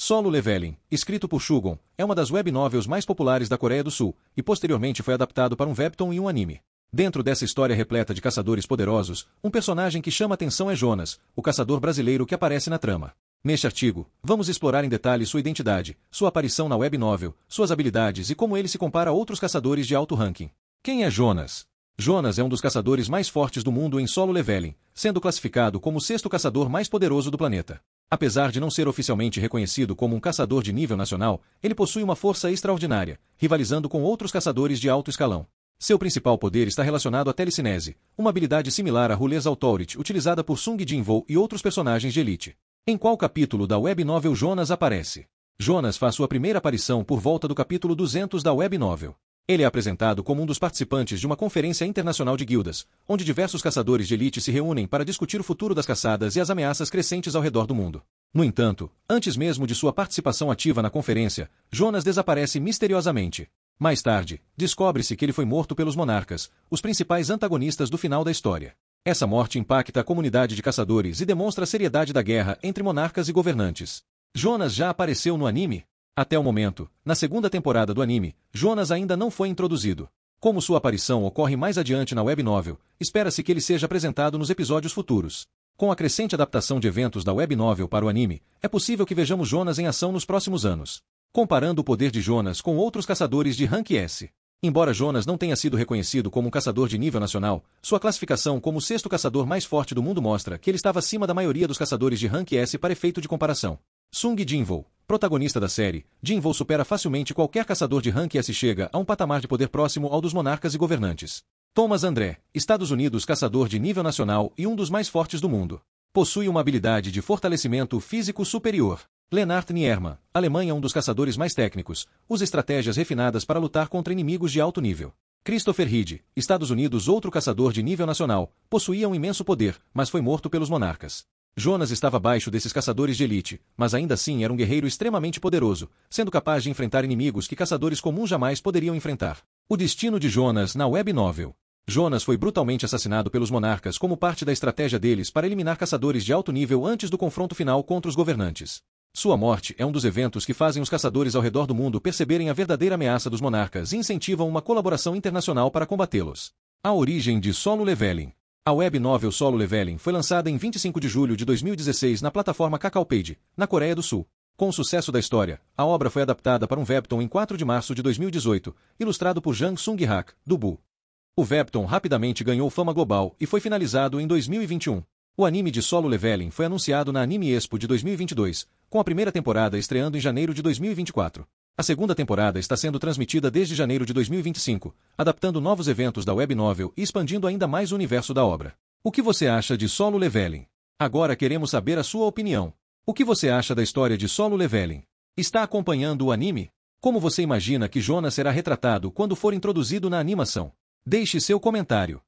Solo Leveling, escrito por Shugon, é uma das web novels mais populares da Coreia do Sul, e posteriormente foi adaptado para um webtoon e um anime. Dentro dessa história repleta de caçadores poderosos, um personagem que chama atenção é Jonas, o caçador brasileiro que aparece na trama. Neste artigo, vamos explorar em detalhes sua identidade, sua aparição na web novel, suas habilidades e como ele se compara a outros caçadores de alto ranking. Quem é Jonas? Jonas é um dos caçadores mais fortes do mundo em Solo Leveling, sendo classificado como o sexto caçador mais poderoso do planeta. Apesar de não ser oficialmente reconhecido como um caçador de nível nacional, ele possui uma força extraordinária, rivalizando com outros caçadores de alto escalão. Seu principal poder está relacionado à telecinese, uma habilidade similar à Rules Authority utilizada por Sung Jin-woo e outros personagens de elite. Em qual capítulo da web novel Jonas aparece? Jonas faz sua primeira aparição por volta do capítulo 200 da web novel. Ele é apresentado como um dos participantes de uma conferência internacional de guildas, onde diversos caçadores de elite se reúnem para discutir o futuro das caçadas e as ameaças crescentes ao redor do mundo. No entanto, antes mesmo de sua participação ativa na conferência, Jonas desaparece misteriosamente. Mais tarde, descobre-se que ele foi morto pelos monarcas, os principais antagonistas do final da história. Essa morte impacta a comunidade de caçadores e demonstra a seriedade da guerra entre monarcas e governantes. Jonas já apareceu no anime? Até o momento, na segunda temporada do anime, Jonas ainda não foi introduzido. Como sua aparição ocorre mais adiante na web novel, espera-se que ele seja apresentado nos episódios futuros. Com a crescente adaptação de eventos da web novel para o anime, é possível que vejamos Jonas em ação nos próximos anos. Comparando o poder de Jonas com outros caçadores de Rank S. Embora Jonas não tenha sido reconhecido como um caçador de nível nacional, sua classificação como o sexto caçador mais forte do mundo mostra que ele estava acima da maioria dos caçadores de Rank S para efeito de comparação. Sung Jin-woo, protagonista da série, Jin-woo supera facilmente qualquer caçador de Rank S e chega a um patamar de poder próximo ao dos monarcas e governantes. Thomas André, Estados Unidos, caçador de nível nacional e um dos mais fortes do mundo. Possui uma habilidade de fortalecimento físico superior. Lennart Nierman, Alemanha, um dos caçadores mais técnicos, usa estratégias refinadas para lutar contra inimigos de alto nível. Christopher Reed, Estados Unidos, outro caçador de nível nacional, possuía um imenso poder, mas foi morto pelos monarcas. Jonas estava abaixo desses caçadores de elite, mas ainda assim era um guerreiro extremamente poderoso, sendo capaz de enfrentar inimigos que caçadores comuns jamais poderiam enfrentar. O destino de Jonas na web novel. Jonas foi brutalmente assassinado pelos monarcas como parte da estratégia deles para eliminar caçadores de alto nível antes do confronto final contra os governantes. Sua morte é um dos eventos que fazem os caçadores ao redor do mundo perceberem a verdadeira ameaça dos monarcas e incentivam uma colaboração internacional para combatê-los. A origem de Solo Leveling. A web novel Solo Leveling foi lançada em 25 de julho de 2016 na plataforma Kakaopage, na Coreia do Sul. Com o sucesso da história, a obra foi adaptada para um webtoon em 4 de março de 2018, ilustrado por Jang Sung-hak, do Bu. O webtoon rapidamente ganhou fama global e foi finalizado em 2021. O anime de Solo Leveling foi anunciado na Anime Expo de 2022, com a primeira temporada estreando em janeiro de 2024. A segunda temporada está sendo transmitida desde janeiro de 2025, adaptando novos eventos da web novel e expandindo ainda mais o universo da obra. O que você acha de Solo Leveling? Agora queremos saber a sua opinião. O que você acha da história de Solo Leveling? Está acompanhando o anime? Como você imagina que Jonas será retratado quando for introduzido na animação? Deixe seu comentário.